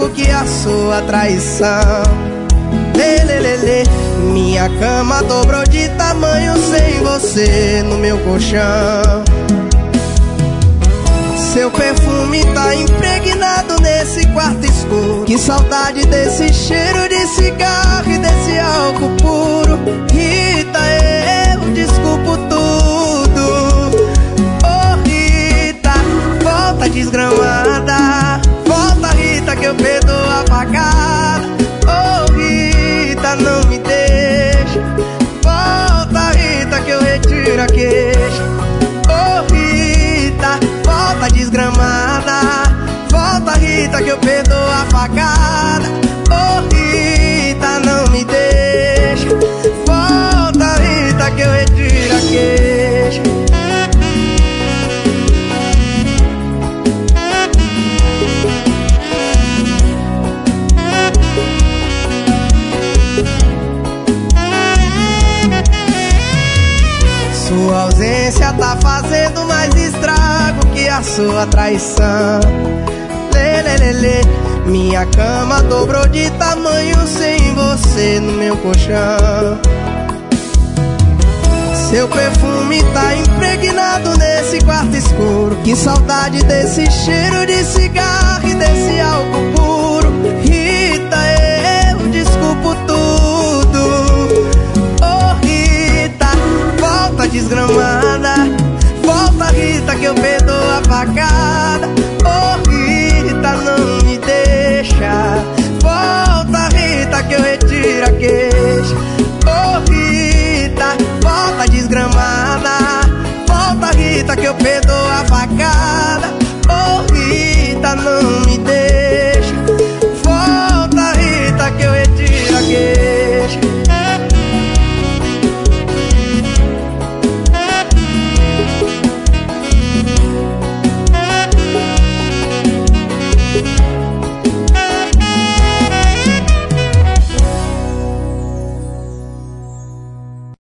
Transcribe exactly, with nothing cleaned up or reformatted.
estrago que a sua traição. Lê, lê, lê, lê. Minha cama dobrou de tamanho sem você no meu colchão. Seu perfume tá impregnado nesse quarto escuro. Que saudade desse cheiro de cigarro e desse álcool puro. Rita, eu desculpo tudo. Oh Rita, volta desgramada. Volta Rita que eu perdoo a facada. Oh Rita, não me deixa. Volta Rita que eu retiro a queixa. Oh Rita, volta desgramada. Volta Rita que eu perdoo a facada. Oh Rita, não me deixa. Volta Rita que eu retiro a queixa. Sua ausência tá fazendo mais estrago que a sua traição. Lê, lê, lê, lê. Minha cama dobrou de tamanho sem você no meu colchão. Seu perfume tá impregnado nesse quarto escuro. Que saudade desse cheiro de cigarro e desse álcool puro. Rita, eu desculpo tudo. Oh Rita, volta desgramada. Volta Rita que eu perdoo a facada. Oh Rita, não me deixa. Volta Rita que eu retiro a queixa. Oh Rita, volta desgramada. Volta Rita que eu perdoo a facada.